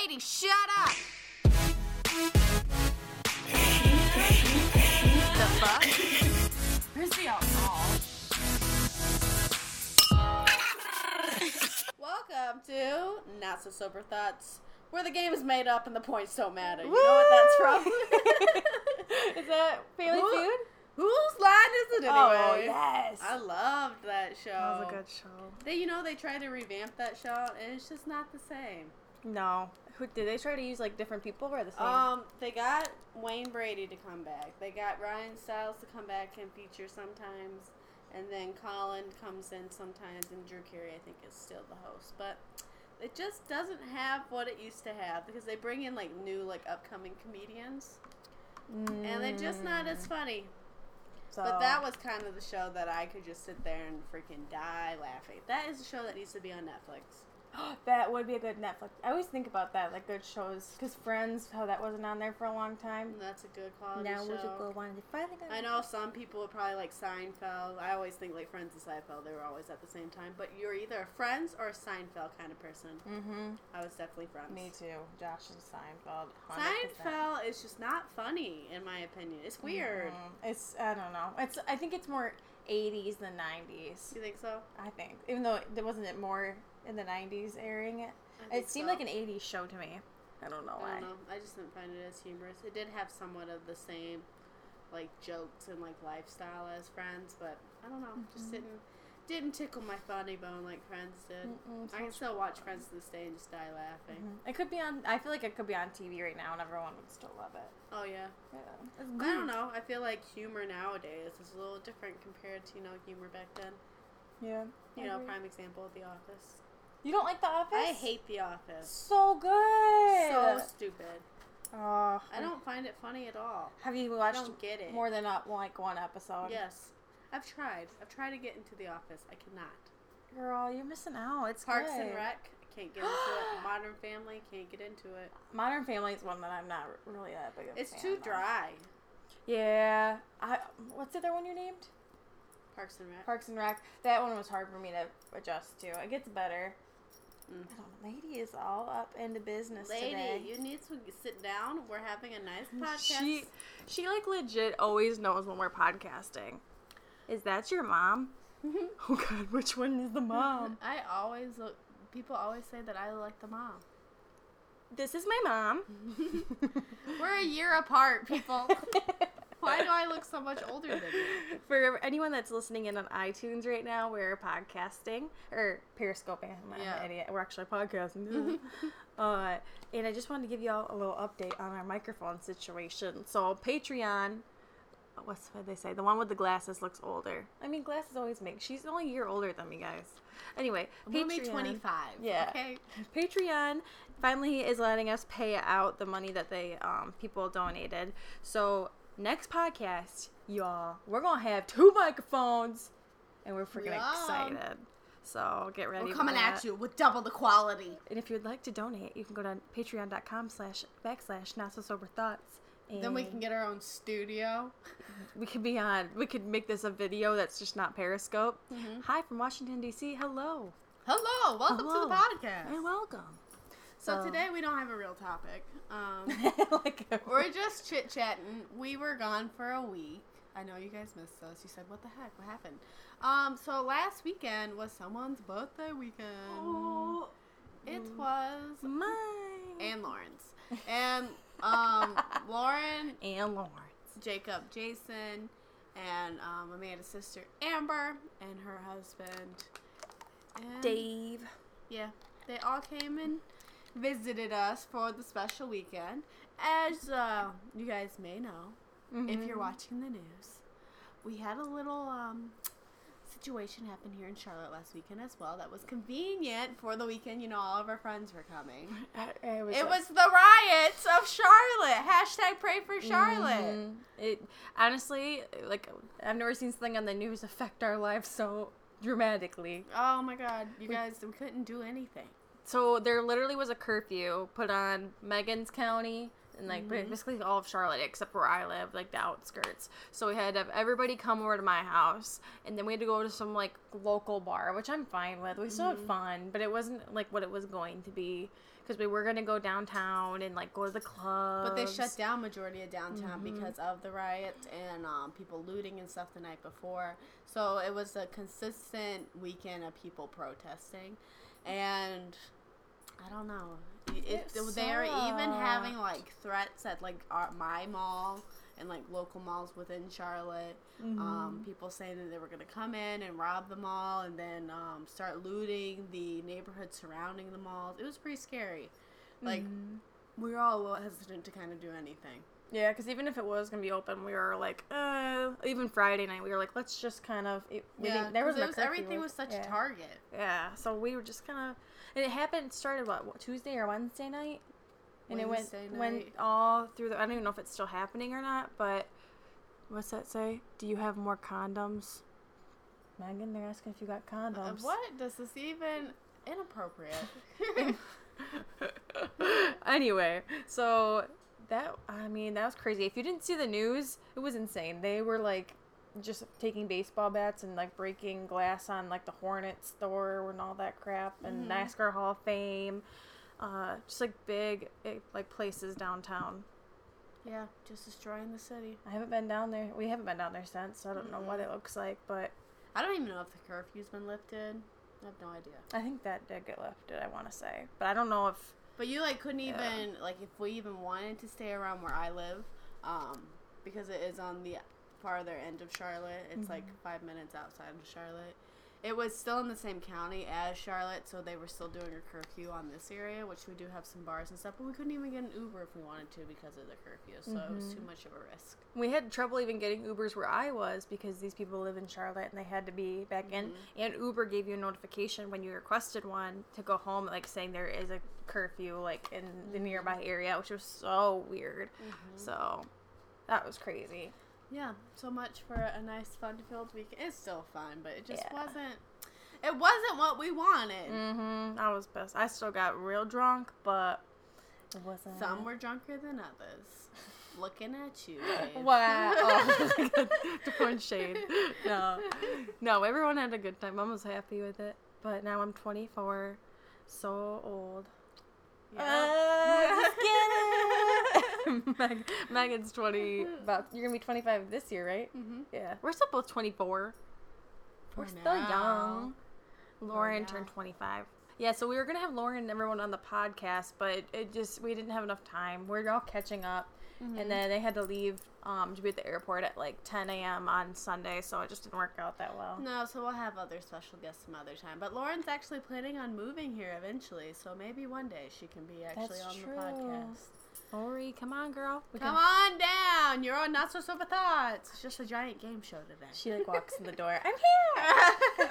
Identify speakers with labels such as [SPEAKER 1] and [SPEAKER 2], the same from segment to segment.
[SPEAKER 1] Katie, shut up! The fuck? Where's the alcohol?
[SPEAKER 2] Welcome to Not So Sober Thoughts, where the game is made up and the points don't matter. You know what that's from?
[SPEAKER 3] Is that Family Feud?
[SPEAKER 2] Whose line is it anyway?
[SPEAKER 3] Oh, yes.
[SPEAKER 2] I loved that show.
[SPEAKER 3] That was a good show.
[SPEAKER 2] They tried to revamp that show, and it's just not the same.
[SPEAKER 3] No. Did they try to use, like, different people or the same?
[SPEAKER 2] They got Wayne Brady to come back. They got Ryan Stiles to come back and feature sometimes. And then Colin comes in sometimes, and Drew Carey, I think, is still the host. But it just doesn't have what it used to have, because they bring in, like, new, like, upcoming comedians. And they're just not as funny.
[SPEAKER 3] So.
[SPEAKER 2] But that was kind of the show that I could just sit there and freaking die laughing. That is a show that needs to be on Netflix.
[SPEAKER 3] That would be a good Netflix. I always think about that, like good shows, because Friends, how that wasn't on there for a long time.
[SPEAKER 2] And that's a good quality
[SPEAKER 3] now
[SPEAKER 2] show.
[SPEAKER 3] we should go on to finally.
[SPEAKER 2] I know some people would probably like Seinfeld. I always think like Friends and Seinfeld, they were always at the same time. But you're either a Friends or a Seinfeld kind of person.
[SPEAKER 3] Mm-hmm.
[SPEAKER 2] I was definitely Friends.
[SPEAKER 3] Me too. Josh is Seinfeld. 100%.
[SPEAKER 2] Seinfeld is just not funny, in my opinion. It's weird.
[SPEAKER 3] It's, I don't know. I think it's more 80s than 90s.
[SPEAKER 2] You think so?
[SPEAKER 3] I think. Even though there wasn't it more in the 90s airing it. It seemed like an 80s show to me. I don't know why.
[SPEAKER 2] I don't know. I just didn't find it as humorous. It did have somewhat of the same, like, jokes and, like, lifestyle as Friends, but I don't know. Just didn't tickle my funny bone like Friends did. I can still watch Friends to this day and just die laughing.
[SPEAKER 3] It could be on, I feel like it could be on TV right now and everyone would still love it.
[SPEAKER 2] Oh, yeah.
[SPEAKER 3] It's
[SPEAKER 2] I don't know. I feel like humor nowadays is a little different compared to, humor back then.
[SPEAKER 3] Yeah.
[SPEAKER 2] Prime example of The Office.
[SPEAKER 3] You don't like The Office?
[SPEAKER 2] I hate The Office.
[SPEAKER 3] So good.
[SPEAKER 2] So stupid.
[SPEAKER 3] Oh,
[SPEAKER 2] I don't find it funny at all.
[SPEAKER 3] Have you watched
[SPEAKER 2] I don't get it.
[SPEAKER 3] more than one episode?
[SPEAKER 2] Yes. I've tried to get into The Office. I cannot.
[SPEAKER 3] Girl, you're missing out. It's
[SPEAKER 2] Parks
[SPEAKER 3] good.
[SPEAKER 2] and Rec. I can't get into it. Modern Family. Can't get into it.
[SPEAKER 3] Modern Family is one that I'm not really that big of a
[SPEAKER 2] It's
[SPEAKER 3] fan
[SPEAKER 2] too
[SPEAKER 3] of.
[SPEAKER 2] dry.
[SPEAKER 3] Yeah. What's the other one you named?
[SPEAKER 2] Parks and Rec.
[SPEAKER 3] Parks and Rec. That one was hard for me to adjust to. It gets better. I don't know. Lady is all up into business today.
[SPEAKER 2] Lady, you need to sit down. We're having a nice podcast.
[SPEAKER 3] She like legit always knows when we're podcasting. Is that your mom? Oh God, which one is the mom?
[SPEAKER 2] People always say that I look like the mom.
[SPEAKER 3] This is my mom.
[SPEAKER 2] We're a year apart, people. Why do I look so much older than you?
[SPEAKER 3] For anyone that's listening in on iTunes right now, we're podcasting or periscoping. I'm an idiot. We're actually podcasting. And I just wanted to give you all a little update on our microphone situation. So Patreon, what they say? The one with the glasses looks older. I mean, glasses always make. She's only a year older than me, guys. Anyway,
[SPEAKER 2] I'm only 25.
[SPEAKER 3] Yeah.
[SPEAKER 2] Okay.
[SPEAKER 3] Patreon finally is letting us pay out the money that they people donated. So next podcast, y'all, we're gonna have 2 microphones, and we're freaking excited. So get ready.
[SPEAKER 2] We're coming at you with double the quality.
[SPEAKER 3] And if you'd like to donate, you can go to patreon.com/NotSoSoberThoughts.
[SPEAKER 2] Then we can get our own studio.
[SPEAKER 3] We could make this a video that's just not Periscope. Hi from Washington, D.C. Hello.
[SPEAKER 2] Hello. Welcome to the podcast.
[SPEAKER 3] And welcome.
[SPEAKER 2] So today we don't have a real topic. We're just chit-chatting. We were gone for a week. I know you guys missed us. You said, what the heck? What happened? So last weekend was someone's birthday weekend.
[SPEAKER 3] Oh.
[SPEAKER 2] It was
[SPEAKER 3] mine.
[SPEAKER 2] and Lauren's. And Lauren
[SPEAKER 3] and Lawrence.
[SPEAKER 2] Jacob, Jason, and Amanda's sister Amber and her husband and
[SPEAKER 3] Dave.
[SPEAKER 2] Yeah, they all came and visited us for the special weekend. As you guys may know, if you're watching the news, we had a little situation happen here in Charlotte last weekend as well that was convenient for the weekend. All of our friends were coming. It was the riots of Charlotte. # pray for Charlotte.
[SPEAKER 3] It honestly, I've never seen something on the news affect our lives so dramatically.
[SPEAKER 2] Oh my God, you guys, we couldn't do anything.
[SPEAKER 3] So there literally was a curfew put on Megan's County and basically all of Charlotte except where I live, the outskirts. So we had to have everybody come over to my house, and then we had to go to some local bar, which I'm fine with. We still had fun, but it wasn't what it was going to be. because we were going to go downtown and, like, go to the clubs.
[SPEAKER 2] But they shut down majority of downtown because of the riots and people looting and stuff the night before. So it was a consistent weekend of people protesting. And I don't know. They're even having, like, threats at, like, my mall and, like, local malls within Charlotte. People saying that they were going to come in and rob the mall and then start looting the neighborhood surrounding the malls. It was pretty scary. Like, we were all a little hesitant to kind of do anything.
[SPEAKER 3] Yeah, because even if it was going to be open, we were like, even Friday night, we were like, let's just kind of,
[SPEAKER 2] everything was such a target.
[SPEAKER 3] Yeah, so we were just kind of, and it started, what, Tuesday or Wednesday night? And it went all through I don't even know if it's still happening or not, but what's that say? Do you have more condoms? Megan, they're asking if you got condoms.
[SPEAKER 2] What? Does this even inappropriate?
[SPEAKER 3] Anyway, so that was crazy. If you didn't see the news, it was insane. They were like just taking baseball bats and like breaking glass on like the Hornet store and all that crap, and NASCAR Hall of Fame. Just like big like places downtown.
[SPEAKER 2] Yeah, just destroying the city.
[SPEAKER 3] I haven't been down there. We haven't been down there since, so I don't know what it looks like, but
[SPEAKER 2] I don't even know if the curfew's been lifted. I have no idea.
[SPEAKER 3] I think that did get lifted, I want to say, but I don't know if.
[SPEAKER 2] But you like couldn't even like if we even wanted to stay around where I live, because it is on the farther end of Charlotte. It's like 5 minutes outside of Charlotte. It was still in the same county as Charlotte, so they were still doing a curfew on this area, which we do have some bars and stuff, but we couldn't even get an Uber if we wanted to because of the curfew, so it was too much of a risk.
[SPEAKER 3] We had trouble even getting Ubers where I was because these people live in Charlotte and they had to be back in, and Uber gave you a notification when you requested one to go home, like saying there is a curfew like in the nearby area, which was so weird. So that was crazy.
[SPEAKER 2] Yeah, so much for a nice, fun-filled weekend. It's still fun, but it just wasn't. It wasn't what we wanted.
[SPEAKER 3] I was pissed. I still got real drunk, but it wasn't.
[SPEAKER 2] Some were drunker than others. Looking at you, babe.
[SPEAKER 3] Wow. Oh, to point shade. No, everyone had a good time. I was happy with it. But now I'm 24, so old. Just kidding. Megan's 20. You're gonna be 25 this year, right? Yeah. We're still both 24. We're still young. Lauren turned 25. Yeah, so we were gonna have Lauren and everyone on the podcast, but we didn't have enough time. We're all catching up, and then they had to leave to be at the airport at like 10 a.m. on Sunday, so it just didn't work out that well.
[SPEAKER 2] No, so we'll have other special guests some other time. But Lauren's actually planning on moving here eventually, so maybe one day she can be actually on the podcast.
[SPEAKER 3] Lori, come on, girl.
[SPEAKER 2] Come on down. You're on Not So Sober Thoughts. It's just a giant game show today.
[SPEAKER 3] She like walks in the door. I'm here.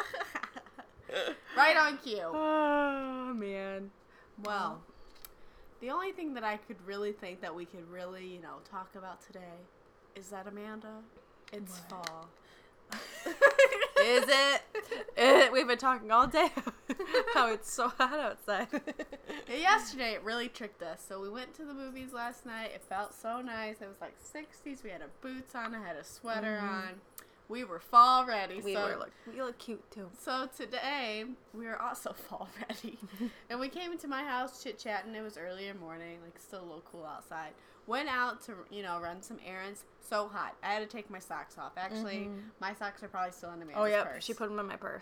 [SPEAKER 2] Right on cue.
[SPEAKER 3] Oh, man.
[SPEAKER 2] Well, the only thing that I could really think that we could really, talk about today is that, Amanda, it's fall.
[SPEAKER 3] Is it? We've been talking all day how it's so hot outside.
[SPEAKER 2] Yesterday, it really tricked us. So we went to the movies last night. It felt so nice. It was like 60s. We had our boots on. I had a sweater on. We were fall ready.
[SPEAKER 3] We look cute too.
[SPEAKER 2] So today, we were also fall ready. And we came into my house chit-chatting. It was earlier morning, like still a little cool outside. Went out to, run some errands. So hot. I had to take my socks off. Actually, my socks are probably still in Amanda's purse.
[SPEAKER 3] She put them in my purse.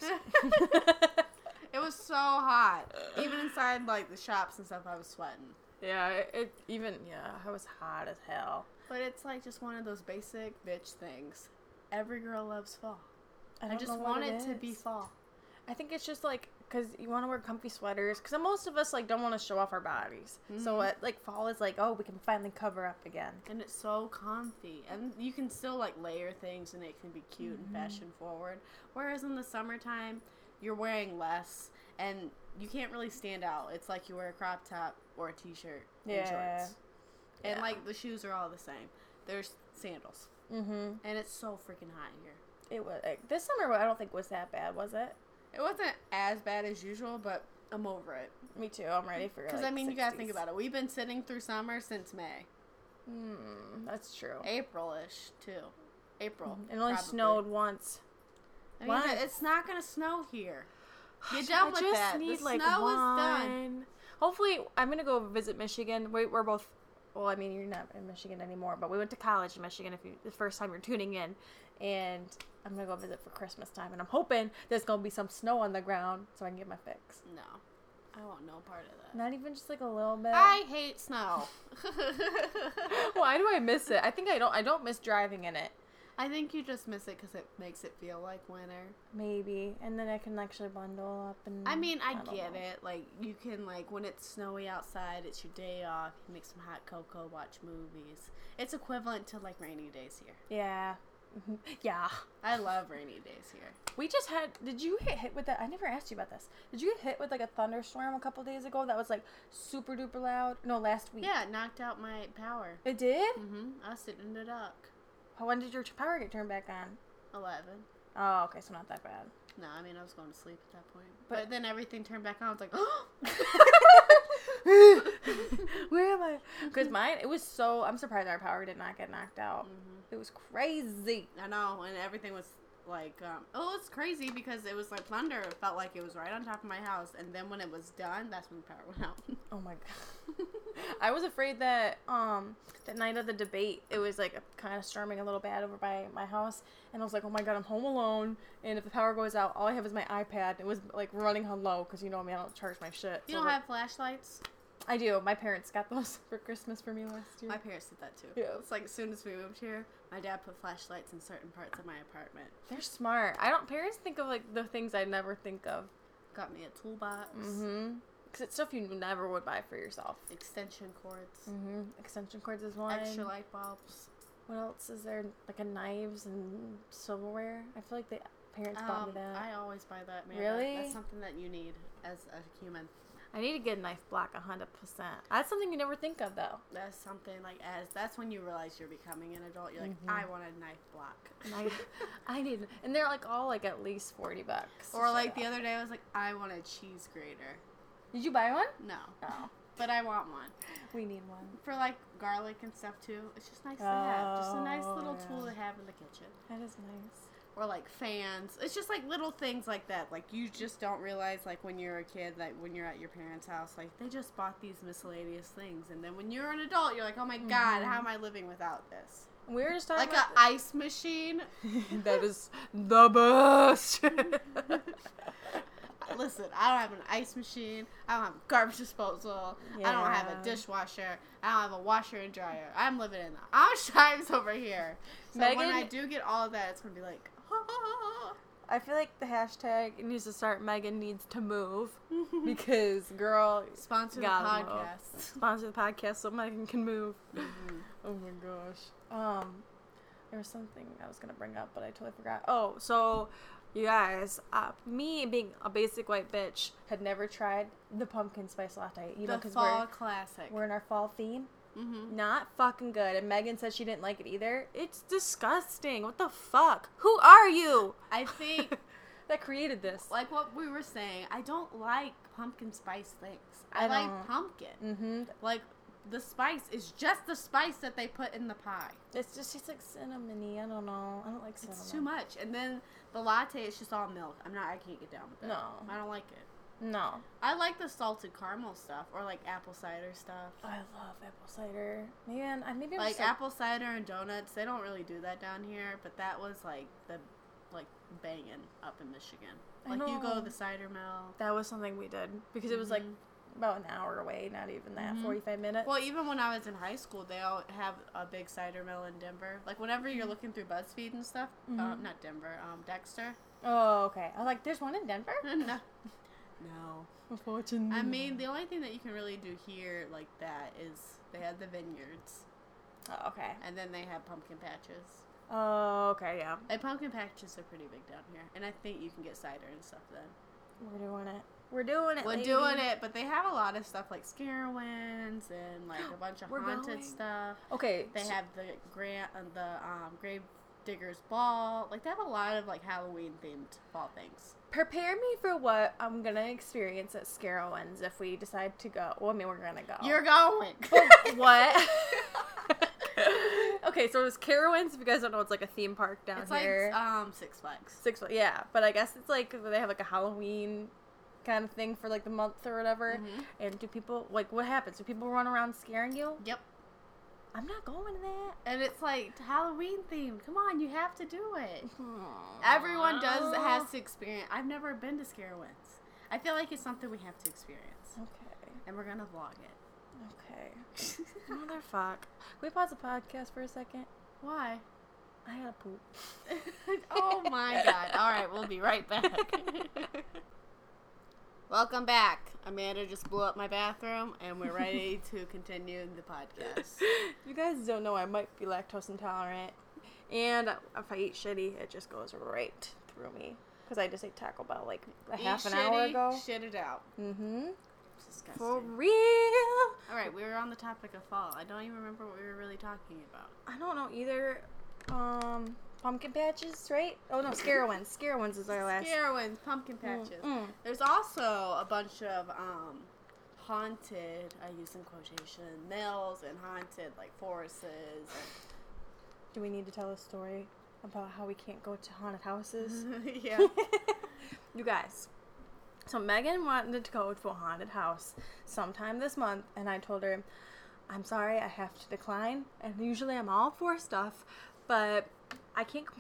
[SPEAKER 2] It was so hot. Even inside, like, the shops and stuff, I was sweating.
[SPEAKER 3] Yeah, it was hot as hell.
[SPEAKER 2] But it's, like, just one of those basic bitch things. Every girl loves fall. I just want it to be fall.
[SPEAKER 3] I think it's just, like, because you want to wear comfy sweaters. Because most of us, like, don't want to show off our bodies. So, fall is like, oh, we can finally cover up again.
[SPEAKER 2] And it's so comfy. And you can still, like, layer things and it can be cute and fashion forward. Whereas in the summertime, you're wearing less and you can't really stand out. It's like you wear a crop top or a t-shirt and shorts. And, like, the shoes are all the same. There's sandals. And it's so freaking hot here.
[SPEAKER 3] It was. This summer, I don't think was that bad, was it?
[SPEAKER 2] It wasn't as bad as usual, but I'm over it.
[SPEAKER 3] Me too. I'm ready for it.
[SPEAKER 2] Because, you gotta think about it. We've been sitting through summer since May.
[SPEAKER 3] That's true.
[SPEAKER 2] April-ish, too. April.
[SPEAKER 3] It only snowed once.
[SPEAKER 2] I mean, it's not gonna snow here. Get done with that.
[SPEAKER 3] Need,
[SPEAKER 2] the snow is done.
[SPEAKER 3] hopefully, I'm going to go visit Michigan. We're both, well, I mean, you're not in Michigan anymore, but we went to college in Michigan the first time you're tuning in. And I'm going to go visit for Christmas time. And I'm hoping there's going to be some snow on the ground so I can get my fix.
[SPEAKER 2] No. I want no part of that.
[SPEAKER 3] Not even just like a little bit.
[SPEAKER 2] I hate snow.
[SPEAKER 3] Why do I miss it? I think I don't miss driving in it.
[SPEAKER 2] I think you just miss it because it makes it feel like winter.
[SPEAKER 3] Maybe. And then I can actually bundle up and...
[SPEAKER 2] I mean, I
[SPEAKER 3] don't
[SPEAKER 2] get
[SPEAKER 3] know.
[SPEAKER 2] it. Like, you can, like, when it's snowy outside, it's your day off. You make some hot cocoa, watch movies. It's equivalent to, like, rainy days here.
[SPEAKER 3] Yeah. Yeah.
[SPEAKER 2] I love rainy days here.
[SPEAKER 3] We just had... Did you get hit with that? I never asked you about this. Did you get hit with, like, a thunderstorm a couple days ago that was, like, super duper loud? No, last week.
[SPEAKER 2] Yeah, it knocked out my power.
[SPEAKER 3] It did?
[SPEAKER 2] Mm-hmm. I was sitting in the dark.
[SPEAKER 3] When did your power get turned back on?
[SPEAKER 2] 11.
[SPEAKER 3] Oh, okay, so not that bad.
[SPEAKER 2] No, I mean, I was going to sleep at that point. But then everything turned back on. I was like,
[SPEAKER 3] where am I? Because mine, it was so... I'm surprised our power did not get knocked out.
[SPEAKER 2] Mm-hmm.
[SPEAKER 3] It was crazy.
[SPEAKER 2] I know, and everything was like, it's crazy because it was like thunder. It felt like it was right on top of my house. And then when it was done, that's when the power went out.
[SPEAKER 3] Oh my god. I was afraid that that night of the debate, it was like kind of storming a little bad over by my house, and I was like, oh my god, I'm home alone, and if the power goes out, all I have is my iPad. It was like running on low because you know me, I don't charge my shit.
[SPEAKER 2] You don't have flashlights?
[SPEAKER 3] I do. My parents got those for Christmas for me last year.
[SPEAKER 2] My parents did that too.
[SPEAKER 3] Yeah.
[SPEAKER 2] It's like as soon as we moved here, my dad put flashlights in certain parts of my apartment.
[SPEAKER 3] They're smart. Parents think of like the things I never think of.
[SPEAKER 2] Got me a toolbox.
[SPEAKER 3] Mm-hmm. Because it's stuff you never would buy for yourself.
[SPEAKER 2] Extension cords.
[SPEAKER 3] Mm-hmm. Extension cords is one.
[SPEAKER 2] Extra light bulbs.
[SPEAKER 3] What else is there? Like a knives and silverware. I feel like the parents bought me that.
[SPEAKER 2] I always buy that, man.
[SPEAKER 3] Really?
[SPEAKER 2] That's something that you need as a human.
[SPEAKER 3] I need to get a knife block 100%. That's something you never think of though.
[SPEAKER 2] That's something like that's when you realize you're becoming an adult. You're like, I want a knife block.
[SPEAKER 3] I need, and they're like all like at least $40.
[SPEAKER 2] Or like the other day, I was like, I want a cheese grater.
[SPEAKER 3] Did you buy one?
[SPEAKER 2] No.
[SPEAKER 3] Oh.
[SPEAKER 2] But I want one.
[SPEAKER 3] We need one.
[SPEAKER 2] For like garlic and stuff too. It's just nice to have. Just a nice little tool to have in the kitchen.
[SPEAKER 3] That is nice.
[SPEAKER 2] Or like fans. It's just like little things like that. Like you just don't realize like when you're a kid, like when you're at your parents' house, like they just bought these miscellaneous things. And then when you're an adult, you're like, oh my God, how am I living without this?
[SPEAKER 3] We were just talking
[SPEAKER 2] like an ice machine.
[SPEAKER 3] That is the best.
[SPEAKER 2] Listen, I don't have an ice machine. I don't have a garbage disposal. Yeah. I don't have a dishwasher. I don't have a washer and dryer. I'm living in the Amish times over here. So when I do get all of that, it's going to be like,
[SPEAKER 3] I feel like the hashtag needs to start Megan needs to move because, girl,
[SPEAKER 2] sponsor the podcast.
[SPEAKER 3] Sponsor the podcast so Megan can move. Mm-hmm. Oh my gosh. There was something I was going to bring up, but I totally forgot. Oh, so... You guys, me being a basic white bitch had never tried the pumpkin spice latte. You know, 'cause
[SPEAKER 2] fall classic.
[SPEAKER 3] We're in our fall theme.
[SPEAKER 2] Mm-hmm.
[SPEAKER 3] Not fucking good. And Megan said she didn't like it either. It's disgusting. What the fuck? Who are you?
[SPEAKER 2] I think
[SPEAKER 3] that created this.
[SPEAKER 2] Like what we were saying, I don't like pumpkin spice things. I like pumpkin.
[SPEAKER 3] Mm-hmm.
[SPEAKER 2] Like the spice is just the spice that they put in the pie.
[SPEAKER 3] It's just tastes like cinnamony. I don't know. I don't like cinnamon.
[SPEAKER 2] It's too much. And then the latte is just all milk. I can't get down with that.
[SPEAKER 3] No.
[SPEAKER 2] I don't like it.
[SPEAKER 3] No.
[SPEAKER 2] I like the salted caramel stuff or like apple cider stuff.
[SPEAKER 3] I love apple cider. Man, maybe I'm
[SPEAKER 2] like apple cider and donuts. They don't really do that down here, but that was like the banging up in Michigan. Like you go to the cider mill.
[SPEAKER 3] That was something we did because it was like about an hour away, not even that, 45 minutes.
[SPEAKER 2] Well, even when I was in high school, they all have a big cider mill in Denver. Like, whenever you're looking through BuzzFeed and stuff, not Denver, Dexter.
[SPEAKER 3] Oh, okay. I'm like, there's one in Denver?
[SPEAKER 2] No.
[SPEAKER 3] Unfortunately.
[SPEAKER 2] I mean, the only thing that you can really do here like that is they have the vineyards.
[SPEAKER 3] Oh, okay.
[SPEAKER 2] And then they have pumpkin patches.
[SPEAKER 3] Oh, okay, yeah.
[SPEAKER 2] And pumpkin patches are pretty big down here. And I think you can get cider and stuff then.
[SPEAKER 3] We're doing it. We're doing it,
[SPEAKER 2] We're
[SPEAKER 3] lady.
[SPEAKER 2] doing it, but they have a lot of stuff like Scarowinds and like a bunch of haunted stuff.
[SPEAKER 3] Okay.
[SPEAKER 2] They have the Grave Digger's Ball. Like they have a lot of like Halloween themed fall things.
[SPEAKER 3] Prepare me for what I'm gonna experience at Scarowinds if we decide to go. Well, I mean, we're gonna go.
[SPEAKER 2] You're going.
[SPEAKER 3] What? Okay, so it's Carowinds. If you guys don't know, it's like a theme park down here.
[SPEAKER 2] It's like Six Flags.
[SPEAKER 3] Yeah, but I guess it's like they have like a Halloween kind of thing for like the month or whatever. And do people, like, what happens? Do people run around scaring you?
[SPEAKER 2] Yep.
[SPEAKER 3] I'm not going to that.
[SPEAKER 2] And it's like Halloween themed. Come on, you have to do it. Everyone has to experience. I've never been to Scarewinds. I feel like it's something we have to experience.
[SPEAKER 3] Okay.
[SPEAKER 2] And we're going to vlog it.
[SPEAKER 3] Okay. Motherfuck. Can we pause the podcast for a second?
[SPEAKER 2] Why?
[SPEAKER 3] I gotta poop.
[SPEAKER 2] Oh my god. Alright, we'll be right back. Welcome back. Amanda just blew up my bathroom, and we're ready to continue the podcast.
[SPEAKER 3] You guys don't know I might be lactose intolerant, and if I eat shitty, it just goes right through me. Because I just ate Taco Bell like half an hour ago.
[SPEAKER 2] Shit it out.
[SPEAKER 3] Mm-hmm.
[SPEAKER 2] Disgusting.
[SPEAKER 3] For real.
[SPEAKER 2] Alright, we were on the topic of fall. I don't even remember what we were really talking about.
[SPEAKER 3] I don't know either. Pumpkin patches, right? Oh no, Scarewinds. Scarewinds is our last.
[SPEAKER 2] Scarewinds, pumpkin patches. There's also a bunch of haunted, I use in quotation, mills and haunted like forests.
[SPEAKER 3] Do we need to tell a story about how we can't go to haunted houses?
[SPEAKER 2] Yeah.
[SPEAKER 3] You guys. So Megan wanted to go to a haunted house sometime this month, and I told her, I'm sorry, I have to decline. And usually I'm all for stuff, but I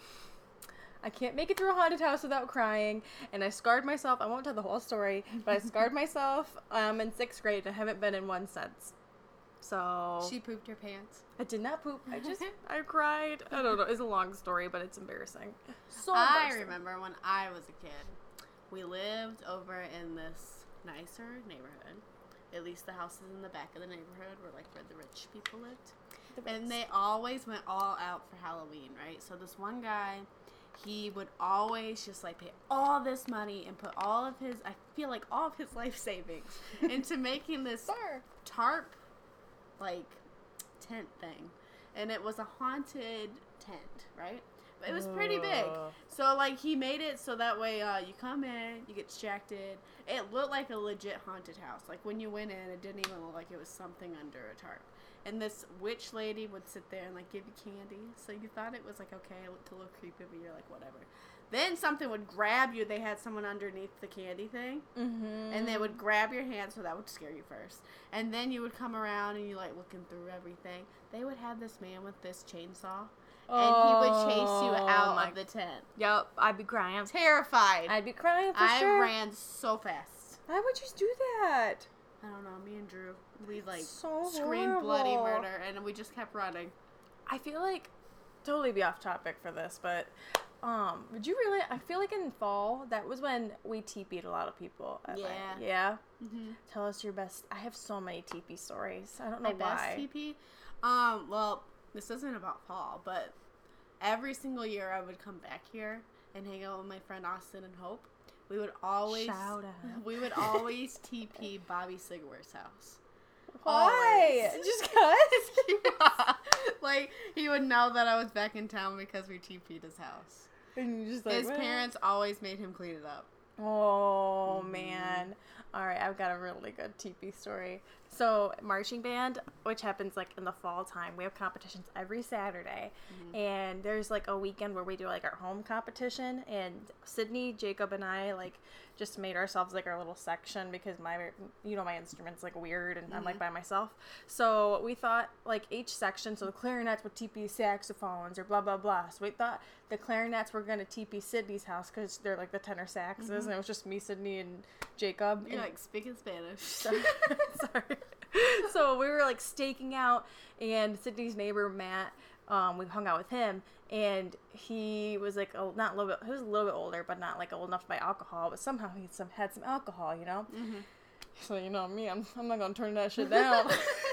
[SPEAKER 3] can't make it through a haunted house without crying. And I scarred myself. I won't tell the whole story, but I scarred myself in 6th grade. And I haven't been in one since. So
[SPEAKER 2] She pooped her pants.
[SPEAKER 3] I did not poop. I cried. I don't know. It's a long story, but it's embarrassing. So
[SPEAKER 2] I
[SPEAKER 3] embarrassing.
[SPEAKER 2] remember when I was a kid, we lived over in this nicer neighborhood. At least the houses in the back of the neighborhood were like where the rich people lived. And they always went all out for Halloween, right? So this one guy, he would always just like pay all this money and put all of his, I feel like all of his life savings into making this tarp like tent thing. And it was a haunted tent, right? But it was pretty big. So like he made it so that way you come in, you get distracted. It looked like a legit haunted house. Like when you went in, it didn't even look like it was something under a tarp. And this witch lady would sit there and like give you candy. So you thought it was like, okay, it looked a little creepy, but you're like, whatever. Then something would grab you. They had someone underneath the candy thing. And they would grab your hand, so that would scare you first. And then you would come around and you like looking through everything. They would have this man with this chainsaw. And he would chase you out of the tent.
[SPEAKER 3] Yep, I'd be crying.
[SPEAKER 2] Terrified.
[SPEAKER 3] I'd be crying for sure.
[SPEAKER 2] I ran so fast.
[SPEAKER 3] Why would you do that?
[SPEAKER 2] I don't know. Me and Drew, we like
[SPEAKER 3] So
[SPEAKER 2] screamed bloody
[SPEAKER 3] horrible.
[SPEAKER 2] murder, and we just kept running.
[SPEAKER 3] I feel like, totally be off topic for this, but would you really? I feel like in fall, that was when we TP'd a lot of people. Yeah. Tell us your best. I have so many TP stories. I don't know
[SPEAKER 2] My
[SPEAKER 3] why.
[SPEAKER 2] best TP. Well, this isn't about fall, but every single year I would come back here and hang out with my friend Austin and Hope. We would always
[SPEAKER 3] Shout out.
[SPEAKER 2] We would always TP Bobby Sigwart's house.
[SPEAKER 3] Why?
[SPEAKER 2] Always.
[SPEAKER 3] Just cause?
[SPEAKER 2] Yeah. Like he would know that I was back in town because we TP'd his house.
[SPEAKER 3] And you just like,
[SPEAKER 2] His
[SPEAKER 3] well.
[SPEAKER 2] parents always made him clean it up.
[SPEAKER 3] Oh, man. All right, I've got a really good TP story. So, marching band, which happens, like, in the fall time, we have competitions every Saturday. And there's, like, a weekend where we do, like, our home competition. And Sydney, Jacob, and I, like, just made ourselves, like, our little section because my instrument's, like, weird and I'm, like, by myself. So, we thought, like, each section, so the clarinets would TP saxophones or blah, blah, blah. So, we thought the clarinets were going to TP Sydney's house because they're, like, the tenor saxes. And it was just me, Sydney, and Jacob.
[SPEAKER 2] You're, like, speaking Spanish.
[SPEAKER 3] Sorry. So we were like staking out, and Sydney's neighbor Matt, we hung out with him, and he was like he was a little bit older, but not like old enough to buy alcohol, but somehow he had some alcohol, you know. So you know me, I'm not gonna turn that shit down.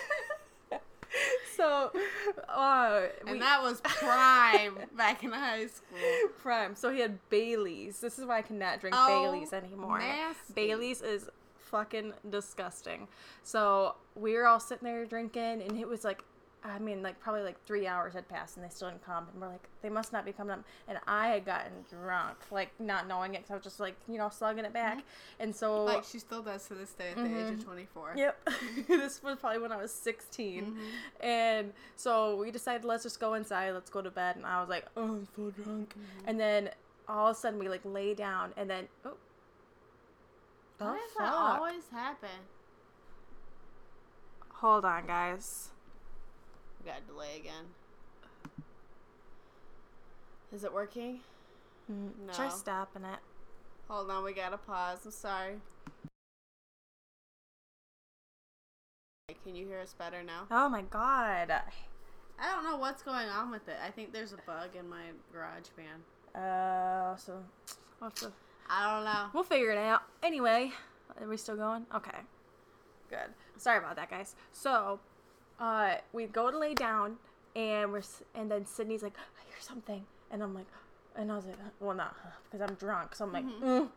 [SPEAKER 3] So,
[SPEAKER 2] and that was prime back in high school.
[SPEAKER 3] Prime. So he had Baileys. This is why I cannot drink Baileys anymore.
[SPEAKER 2] Nasty.
[SPEAKER 3] Baileys is fucking disgusting. So we were all sitting there drinking, and it was like, I mean, like probably like 3 hours had passed, and they still didn't come. And we're like, they must not be coming up. And I had gotten drunk, like not knowing it, because I was just like, slugging it back. And so,
[SPEAKER 2] like she still does to this day at the age of 24.
[SPEAKER 3] Yep. This was probably when I was 16. And so we decided, let's just go inside, let's go to bed. And I was like, oh, I'm so drunk. And then all of a sudden we like lay down, and then the
[SPEAKER 2] Why does
[SPEAKER 3] fuck?
[SPEAKER 2] that always happen?
[SPEAKER 3] Hold on, guys.
[SPEAKER 2] We got a delay again. Is it working? No.
[SPEAKER 3] Try stopping it.
[SPEAKER 2] Hold on, we gotta pause. I'm sorry. Can you hear us better now?
[SPEAKER 3] Oh my god.
[SPEAKER 2] I don't know what's going on with it. I think there's a bug in my GarageBand.
[SPEAKER 3] So
[SPEAKER 2] I don't know.
[SPEAKER 3] we'll figure it out. Anyway, are we still going? Okay. Good. Sorry about that, guys. So, we go to lay down, and then Sydney's like, I hear something, and I'm like, and I was like, well, not because I'm drunk, so I'm like,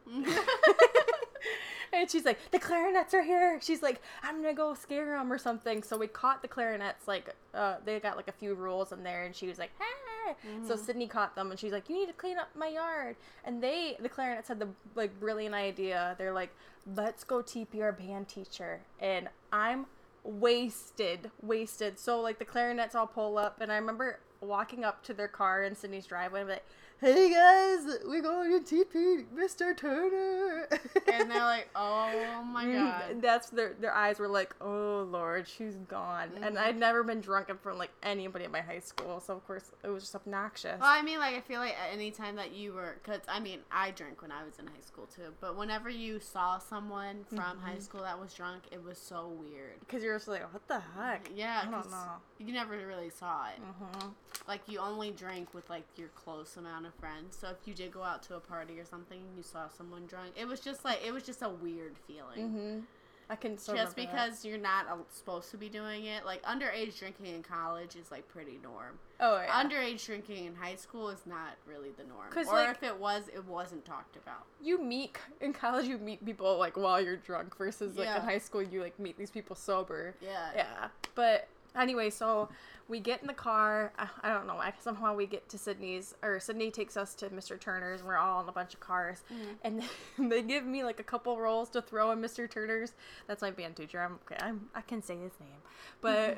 [SPEAKER 3] and she's like, the clarinets are here. She's like, I'm gonna go scare them or something. So we caught the clarinets. Like, they got like a few rules in there, and she was like, hey. So Sydney caught them, and she's like, you need to clean up my yard. And the clarinets had the like brilliant idea. They're like, let's go TP our band teacher. And I'm wasted. So like the clarinets all pull up, and I remember walking up to their car in Sydney's driveway and be like, hey guys, we're going to TP Mr. Turner.
[SPEAKER 2] And they're like, oh my god.
[SPEAKER 3] And that's their eyes were like, oh Lord, she's gone. And I'd never been drunk in front of like anybody at my high school, so of course it was just obnoxious.
[SPEAKER 2] Well, I mean, like, I feel like at any time that you were, because, I mean, I drank when I was in high school, too, but whenever you saw someone from high school that was drunk, it was so weird.
[SPEAKER 3] Because you're just like, what the heck?
[SPEAKER 2] Yeah,
[SPEAKER 3] I don't
[SPEAKER 2] 'cause
[SPEAKER 3] know.
[SPEAKER 2] you never really saw it. Like, you only drank with, like, your close amount of friends, so if you did go out to a party or something and you saw someone drunk, it was just, like, a weird feeling.
[SPEAKER 3] I can still
[SPEAKER 2] Just
[SPEAKER 3] remember
[SPEAKER 2] because you're not supposed to be doing it. Like, underage drinking in college is, like, pretty norm.
[SPEAKER 3] that. Oh, yeah.
[SPEAKER 2] Underage drinking in high school is not really the norm.
[SPEAKER 3] 'Cause,
[SPEAKER 2] Or
[SPEAKER 3] like,
[SPEAKER 2] if it was, it wasn't talked about.
[SPEAKER 3] in college, you meet people, like, while you're drunk versus, like,
[SPEAKER 2] Yeah.
[SPEAKER 3] in high school, you, like, meet these people sober.
[SPEAKER 2] Yeah.
[SPEAKER 3] Yeah. But anyway, so we get in the car. I don't know. Somehow we get to Sydney takes us to Mr. Turner's, and we're all in a bunch of cars. And they give me like a couple rolls to throw in Mr. Turner's. That's my band teacher. I can say his name. But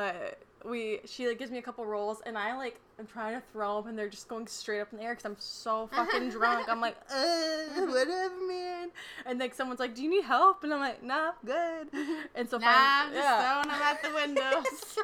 [SPEAKER 3] she like gives me a couple rolls, and I like am trying to throw them, and they're just going straight up in the air because I'm so fucking drunk. I'm like, whatever, man. And like someone's like, do you need help? And I'm like, nah, I'm good. And so
[SPEAKER 2] I'm just throwing them out the windows.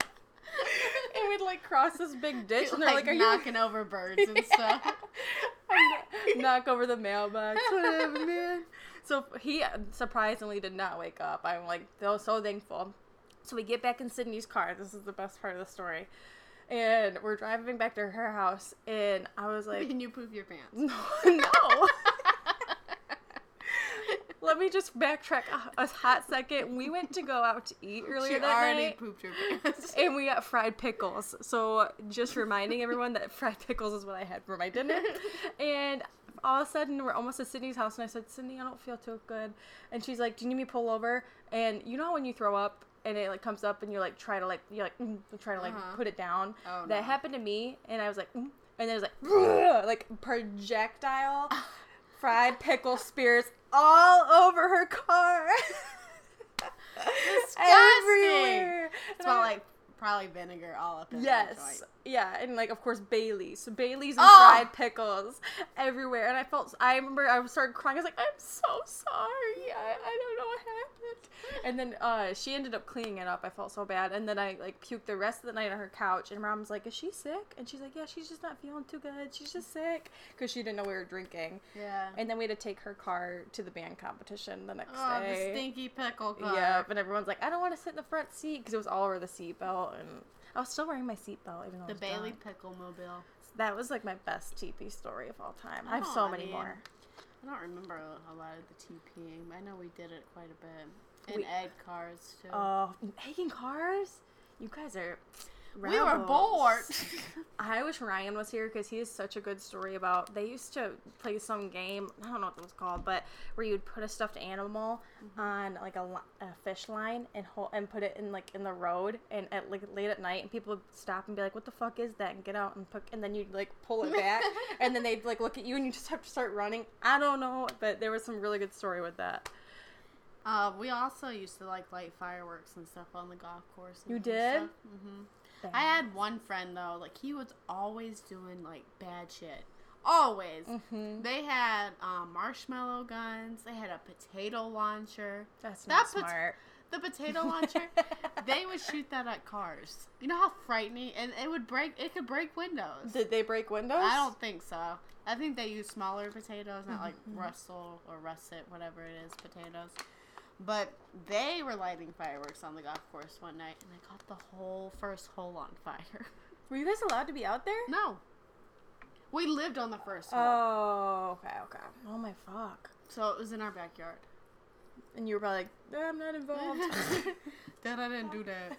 [SPEAKER 3] And we'd like cross this big ditch, and they're like,
[SPEAKER 2] are you knocking over birds and stuff?
[SPEAKER 3] Knock over the mailbox, whatever, man. So he surprisingly did not wake up. I'm like so thankful. So we get back in Sydney's car. This is the best part of the story. And we're driving back to her house, and I was like,
[SPEAKER 2] Can you poop your pants?
[SPEAKER 3] no. Let me just backtrack a hot second. We went to go out to eat earlier that
[SPEAKER 2] already
[SPEAKER 3] night.
[SPEAKER 2] pooped her pants.
[SPEAKER 3] And we got fried pickles. So just reminding everyone that fried pickles is what I had for my dinner. And all of a sudden, we're almost at Sydney's house, and I said, Sydney, I don't feel too good. And she's like, do you need me to pull over? And you know how when you throw up and it like comes up and you like try to like put it down?
[SPEAKER 2] Oh,
[SPEAKER 3] that
[SPEAKER 2] no.
[SPEAKER 3] happened to me, and I was like, and then it was like projectile fried pickle spears all over her car.
[SPEAKER 2] Disgusting.
[SPEAKER 3] Everywhere.
[SPEAKER 2] It smelled like probably vinegar all up in that joint.
[SPEAKER 3] Yes. Yeah, and like of course Bailey's and
[SPEAKER 2] Oh!
[SPEAKER 3] fried pickles everywhere. And I remember I started crying. I was like, I'm so sorry. I don't know what happened. And then she ended up cleaning it up. I felt so bad. And then I like puked the rest of the night on her couch. And Mom's like, is she sick? And she's like, yeah, she's just not feeling too good. She's just sick because she didn't know we were drinking.
[SPEAKER 2] Yeah.
[SPEAKER 3] And then we had to take her car to the band competition the next
[SPEAKER 2] Oh,
[SPEAKER 3] day.
[SPEAKER 2] the stinky pickle car.
[SPEAKER 3] Yeah, but everyone's like, I don't want to sit in the front seat because it was all over the seatbelt, and I was still wearing my seatbelt even though
[SPEAKER 2] The
[SPEAKER 3] I was
[SPEAKER 2] Bailey
[SPEAKER 3] drunk.
[SPEAKER 2] Pickle Mobile.
[SPEAKER 3] That was like my best TP story of all time. I have so many more.
[SPEAKER 2] I don't remember a lot of the TPing. I know we did it quite a bit. And
[SPEAKER 3] We-
[SPEAKER 2] egg cars, too.
[SPEAKER 3] Oh, making cars? You guys are
[SPEAKER 2] we were
[SPEAKER 3] rebels.
[SPEAKER 2] bored.
[SPEAKER 3] I wish Ryan was here because he has such a good story about. They used to play some game. I don't know what it was called, but where you would put a stuffed animal on like a fish line and put it in like in the road and at like late at night, and people would stop and be like, "What the fuck is that?" and get out and then you'd like pull it back, and then they'd like look at you and you just have to start running. I don't know, but there was some really good story with that.
[SPEAKER 2] We also used to like light fireworks and stuff on the golf course.
[SPEAKER 3] You did?
[SPEAKER 2] Mm-hmm. I had one friend though, like he was always doing like bad shit Always. Mm-hmm. They had marshmallow guns. They had a potato launcher.
[SPEAKER 3] That's not smart.
[SPEAKER 2] The potato launcher, they would shoot that at cars. You know how frightening? And it could break windows.
[SPEAKER 3] Did they break windows?
[SPEAKER 2] I don't think so. I think they use smaller potatoes, not like Russell or Russet, whatever it is, potatoes. But they were lighting fireworks on the golf course one night, and they caught the whole first hole on fire.
[SPEAKER 3] Were you guys allowed to be out there?
[SPEAKER 2] No. We lived on the first hole.
[SPEAKER 3] Oh, okay. Oh, my fuck.
[SPEAKER 2] So it was in our backyard.
[SPEAKER 3] And you were probably like, I'm not involved.
[SPEAKER 2] Dad, I didn't do that.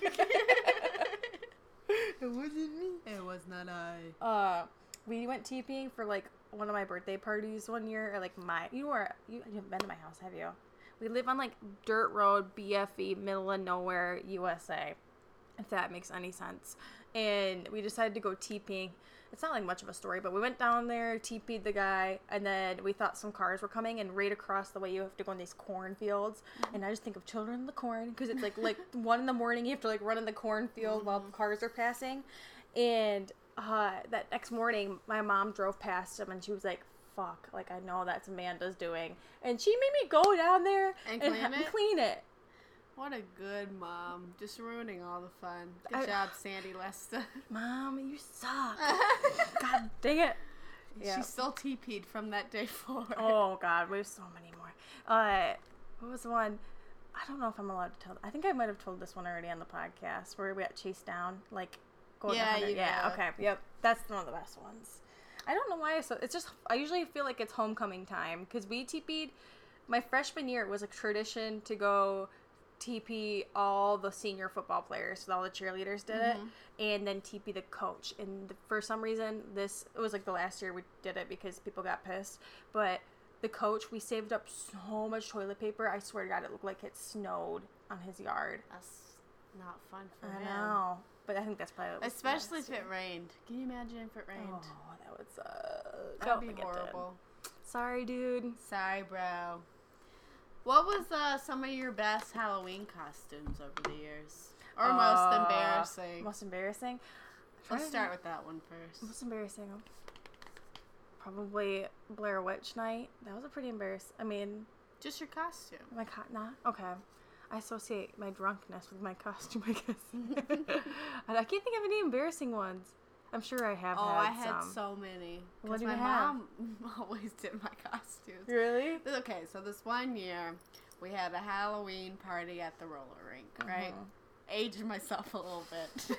[SPEAKER 3] It wasn't me.
[SPEAKER 2] It was not
[SPEAKER 3] I. We went TPing for like one of my birthday parties one year, or like you haven't been to my house, have you? We live on like dirt road, BFE, middle of nowhere, USA, if that makes any sense. And we decided to go TPing. It's not like much of a story, but we went down there, TP'd the guy, and then we thought some cars were coming, and right across the way you have to go in these cornfields. And I just think of children in the corn, because it's like 1 a.m, you have to like run in the cornfield while the cars are passing. And that next morning, my mom drove past him, and she was like, fuck, like I know that's Amanda's doing. And she made me go down there and clean it.
[SPEAKER 2] What a good mom. Just ruining all the fun. Good job, Sandy Lester.
[SPEAKER 3] Mom, you suck. God dang it.
[SPEAKER 2] Yeah. She still TP'd from that day forward.
[SPEAKER 3] Oh, God. We have so many more. What was the one? I don't know if I'm allowed to tell. I think I might have told this one already on the podcast where we got chased down. Like, going to 100. Yeah, okay. Yep. That's one of the best ones. I don't know why. It's just, I usually feel like it's homecoming time because we TP'd. My freshman year, it was a tradition to go TP all the senior football players, so all the cheerleaders did it, and then TP the coach. And for some reason, it was like the last year we did it because people got pissed. But the coach, we saved up so much toilet paper. I swear to God, it looked like it snowed on his yard.
[SPEAKER 2] That's not fun for him.
[SPEAKER 3] I know, but I think that's probably
[SPEAKER 2] especially if it rained. Can you imagine if it rained?
[SPEAKER 3] Oh, that would suck.
[SPEAKER 2] That'd be horrible.
[SPEAKER 3] Sorry, dude.
[SPEAKER 2] Sorry, bro. What was some of your best Halloween costumes over the years? Or most embarrassing?
[SPEAKER 3] Most embarrassing?
[SPEAKER 2] Let's start with that one first.
[SPEAKER 3] Most embarrassing? Probably Blair Witch Night. That was a pretty embarrassing. I mean...
[SPEAKER 2] Just your costume.
[SPEAKER 3] Nah? Okay. I associate my drunkenness with my costume, I guess. And I can't think of any embarrassing ones. I'm sure I have
[SPEAKER 2] I had so many.
[SPEAKER 3] What do you
[SPEAKER 2] my
[SPEAKER 3] have?
[SPEAKER 2] mom always did my costumes.
[SPEAKER 3] Really?
[SPEAKER 2] Okay, so this one year, we had a Halloween party at the roller rink, right? Aged myself a little bit.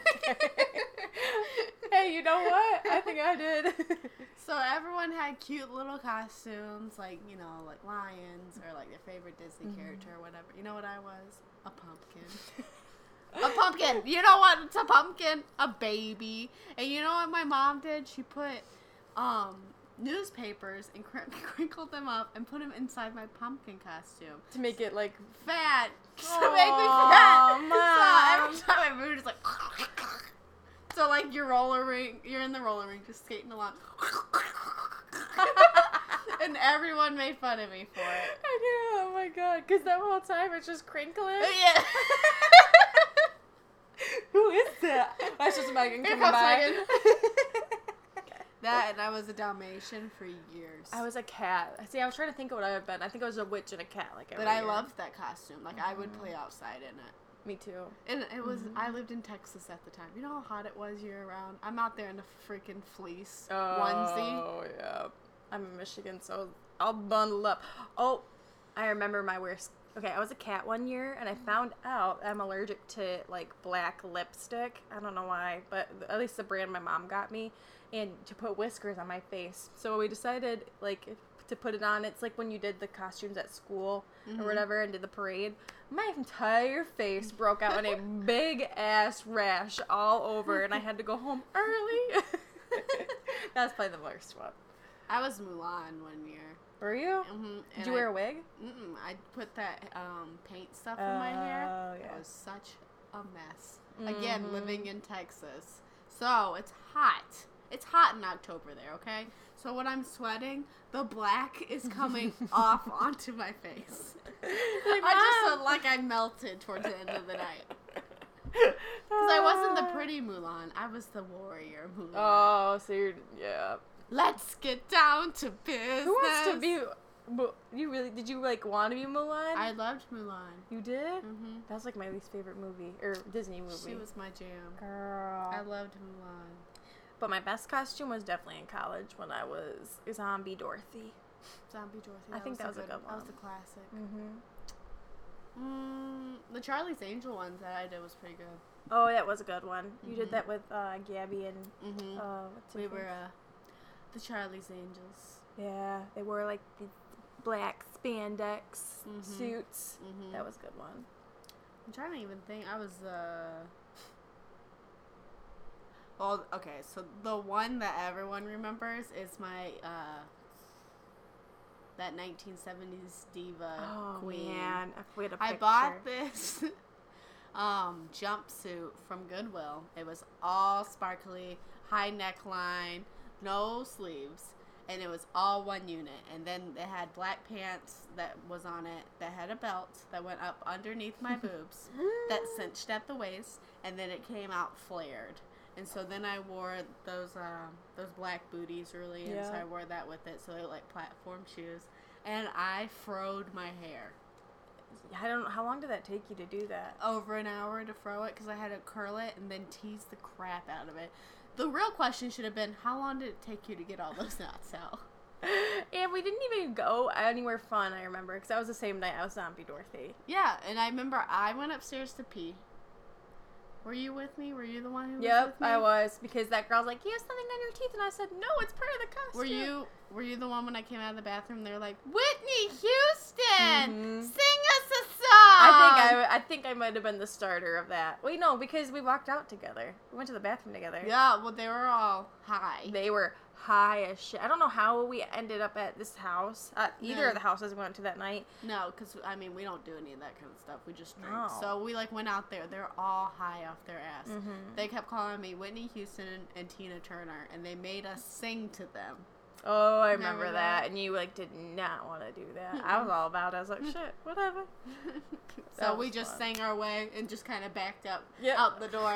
[SPEAKER 3] Hey, you know what? I think I did.
[SPEAKER 2] So everyone had cute little costumes, like lions or like their favorite Disney character or whatever. You know what I was? A pumpkin. A pumpkin. You know what? It's a pumpkin. A baby. And you know what my mom did? She put newspapers and crinkled them up and put them inside my pumpkin costume.
[SPEAKER 3] To make it like
[SPEAKER 2] fat. To make me fat.
[SPEAKER 3] Mom.
[SPEAKER 2] So every time I moved, it's like... So like you're in the roller rink just skating along. And everyone made fun of me for it.
[SPEAKER 3] I know. Oh my God. Because that whole time it's just crinkling.
[SPEAKER 2] Yeah.
[SPEAKER 3] Who is that? That's just Megan coming by.
[SPEAKER 2] That, and I was a Dalmatian for years.
[SPEAKER 3] I was a cat. See, I was trying to think of what I would have been. I think I was a witch and a cat.
[SPEAKER 2] But I loved that costume. Like, I would play outside in it.
[SPEAKER 3] Me too.
[SPEAKER 2] And it was, I lived in Texas at the time. You know how hot it was year round? I'm out there in a freaking fleece onesie.
[SPEAKER 3] Oh, yeah. I'm in Michigan, so I'll bundle up. Oh, I remember my worst. Okay, I was a cat one year, and I found out I'm allergic to, like, black lipstick. I don't know why, but at least the brand my mom got me, and to put whiskers on my face. So we decided, like, to put it on. It's like when you did the costumes at school or whatever and did the parade. My entire face broke out in a big-ass rash all over, and I had to go home early. That's probably the worst one.
[SPEAKER 2] I was Mulan one year.
[SPEAKER 3] Were you? Did you wear a wig?
[SPEAKER 2] I put that paint stuff in my hair.
[SPEAKER 3] Yeah.
[SPEAKER 2] It was such a mess. Again, living in Texas. So, it's hot. It's hot in October there, okay? So when I'm sweating, the black is coming off onto my face. I just felt like I melted towards the end of the night. Because I wasn't the pretty Mulan. I was the warrior Mulan.
[SPEAKER 3] Oh, so you're, yeah.
[SPEAKER 2] Let's get down to business.
[SPEAKER 3] Who wants to be? Did you like want to be Mulan?
[SPEAKER 2] I loved Mulan.
[SPEAKER 3] You did?
[SPEAKER 2] Mm-hmm.
[SPEAKER 3] That was like my least favorite movie or Disney movie.
[SPEAKER 2] She was my jam.
[SPEAKER 3] Girl.
[SPEAKER 2] I loved Mulan.
[SPEAKER 3] But my best costume was definitely in college when I was Zombie Dorothy.
[SPEAKER 2] Zombie Dorothy.
[SPEAKER 3] I think that was a good one.
[SPEAKER 2] That was a classic.
[SPEAKER 3] Mm-hmm.
[SPEAKER 2] The Charlie's Angel ones that I did was pretty good.
[SPEAKER 3] Oh, that was a good one. You did that with Gabby and what's
[SPEAKER 2] We
[SPEAKER 3] his
[SPEAKER 2] were
[SPEAKER 3] name?
[SPEAKER 2] the Charlie's Angels.
[SPEAKER 3] Yeah, they wore like the black spandex suits.
[SPEAKER 2] Mm-hmm.
[SPEAKER 3] That was a good one.
[SPEAKER 2] I'm trying to even think. I was well, okay, so the one that everyone remembers is my that 1970s diva queen.
[SPEAKER 3] Man, if we had a
[SPEAKER 2] I
[SPEAKER 3] picture.
[SPEAKER 2] bought this jumpsuit from Goodwill. It was all sparkly, high neckline, no sleeves, and it was all one unit. And then it had black pants that was on it that had a belt that went up underneath my boobs that cinched at the waist, and then it came out flared. And so then I wore those black booties early, and so I wore that with it, so they looked like platform shoes. And I froed my hair.
[SPEAKER 3] I don't know. How long did that take you to do that?
[SPEAKER 2] Over an hour to fro it, because I had to curl it and then tease the crap out of it. The real question should have been, how long did it take you to get all those knots out?
[SPEAKER 3] And we didn't even go anywhere fun, I remember, because that was the same night I was Zombie Dorothy.
[SPEAKER 2] Yeah, and I remember I went upstairs to pee. Were you with me? Were you the one who was
[SPEAKER 3] Yep,
[SPEAKER 2] with me?
[SPEAKER 3] I was, because that girl's like, you have something on your teeth, and I said, no, it's part of the costume.
[SPEAKER 2] Were you the one when I came out of the bathroom? They were like, Whitney Houston, sing us a song.
[SPEAKER 3] I think I might have been the starter of that. Wait, no, because we walked out together. We went to the bathroom together.
[SPEAKER 2] Yeah, well, they were all high.
[SPEAKER 3] They were high as shit. I don't know how we ended up at this house. Either of the houses we went to that night.
[SPEAKER 2] No, because, I mean, we don't do any of that kind of stuff. We just drink.
[SPEAKER 3] No.
[SPEAKER 2] So we, went out there. They're all high off their ass. They kept calling me Whitney Houston and Tina Turner, and they made us sing to them.
[SPEAKER 3] Oh, I remember that. And you, did not want to do that. I was all about it. I was like, shit, whatever.
[SPEAKER 2] So we just sang our way and just kind of backed up
[SPEAKER 3] Yep.
[SPEAKER 2] out the door.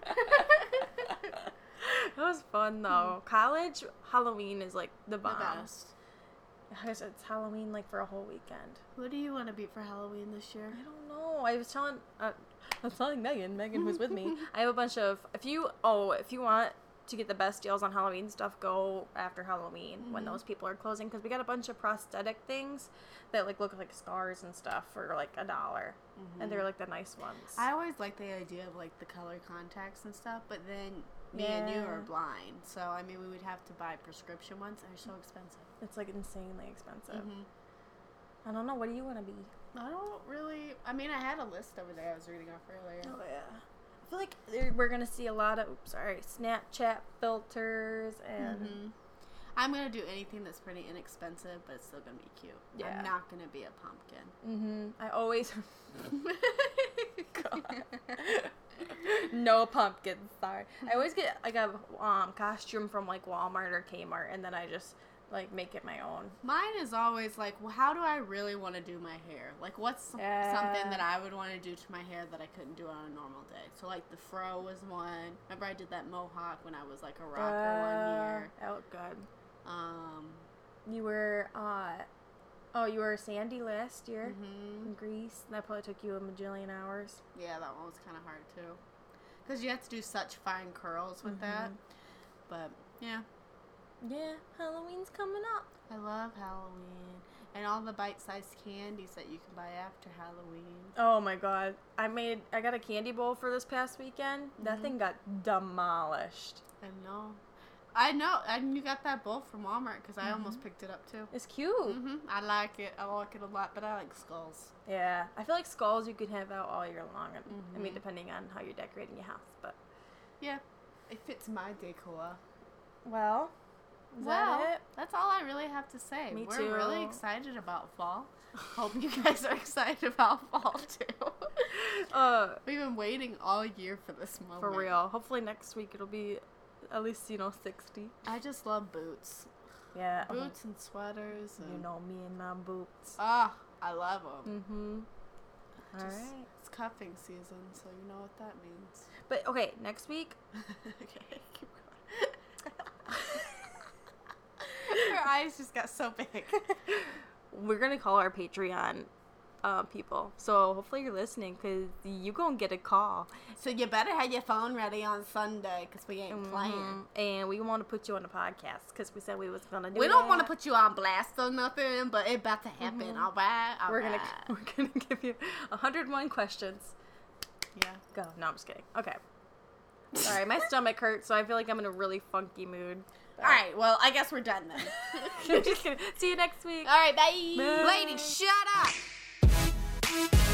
[SPEAKER 3] That was fun, though. College Halloween is, the bomb.
[SPEAKER 2] The best.
[SPEAKER 3] Because it's Halloween, for a whole weekend.
[SPEAKER 2] What do you want to be for Halloween this year?
[SPEAKER 3] I don't know. I was telling Megan who's with me. I have a bunch of, if you want to get the best deals on Halloween stuff, go after Halloween when those people are closing, because we got a bunch of prosthetic things that look like scars and stuff for $1, and they're the nice ones.
[SPEAKER 2] I always like the idea of the color contacts and stuff, but then me and you are blind, so I mean we would have to buy prescription ones. They're so expensive.
[SPEAKER 3] It's insanely expensive. I don't know. What do you want to be?
[SPEAKER 2] I don't really. I mean, I had a list over there I was reading off earlier.
[SPEAKER 3] Oh yeah. I feel like we're gonna see a lot of Snapchat filters and.
[SPEAKER 2] I'm gonna do anything that's pretty inexpensive, but it's still gonna be cute.
[SPEAKER 3] Yeah.
[SPEAKER 2] I'm not gonna be a pumpkin.
[SPEAKER 3] I always. No pumpkin. Sorry. I always get a costume from Walmart or Kmart, and then I just make it my own.
[SPEAKER 2] Mine is always well, how do I really want to do my hair? What's something that I would want to do to my hair that I couldn't do on a normal day? So the fro was one. Remember I did that mohawk when I was a rocker 1 year.
[SPEAKER 3] That looked good. You were you were Sandy last year in Greece. And that probably took you a majillion hours.
[SPEAKER 2] Yeah, that one was kind of hard too, because you have to do such fine curls with that. But yeah.
[SPEAKER 3] Yeah, Halloween's coming up.
[SPEAKER 2] I love Halloween. And all the bite-sized candies that you can buy after Halloween.
[SPEAKER 3] Oh my god. I got a candy bowl for this past weekend. That thing got demolished.
[SPEAKER 2] I know. And you got that bowl from Walmart, because I almost picked it up too.
[SPEAKER 3] It's cute.
[SPEAKER 2] I like it. I like it a lot, but I like skulls.
[SPEAKER 3] Yeah. I feel like skulls you can have out all year long. I mean, depending on how you're decorating your house, but.
[SPEAKER 2] Yeah. It fits my decor.
[SPEAKER 3] Well. Is that it?
[SPEAKER 2] That's all I really have to say.
[SPEAKER 3] Me
[SPEAKER 2] We're
[SPEAKER 3] too.
[SPEAKER 2] really excited about fall. Hope you guys are excited about fall too. We've been waiting all year for this moment.
[SPEAKER 3] For real. Hopefully next week it'll be at least 60.
[SPEAKER 2] I just love boots.
[SPEAKER 3] Yeah.
[SPEAKER 2] Boots and sweaters. And
[SPEAKER 3] you know me and my boots.
[SPEAKER 2] I love them.
[SPEAKER 3] All right.
[SPEAKER 2] It's cuffing season, so you know what that means.
[SPEAKER 3] But okay, next week.
[SPEAKER 2] Okay, keep going. eyes just got so big.
[SPEAKER 3] We're gonna call our Patreon people. So hopefully you're listening, because you gonna get a call.
[SPEAKER 2] So you better have your phone ready on Sunday, because we ain't playing.
[SPEAKER 3] And we want to put you on the podcast, because we said we was gonna do
[SPEAKER 2] We don't want to put you on blast or nothing, but it about to happen. All right.
[SPEAKER 3] We're gonna give you 101 questions.
[SPEAKER 2] Yeah.
[SPEAKER 3] Go. No, I'm just kidding. Okay. All right, my stomach hurts, so I feel like I'm in a really funky mood.
[SPEAKER 2] All right. Well, I guess we're done then.
[SPEAKER 3] I'm just kidding. See you next week.
[SPEAKER 2] All right. Bye.
[SPEAKER 3] Bye.
[SPEAKER 2] Lady, shut up.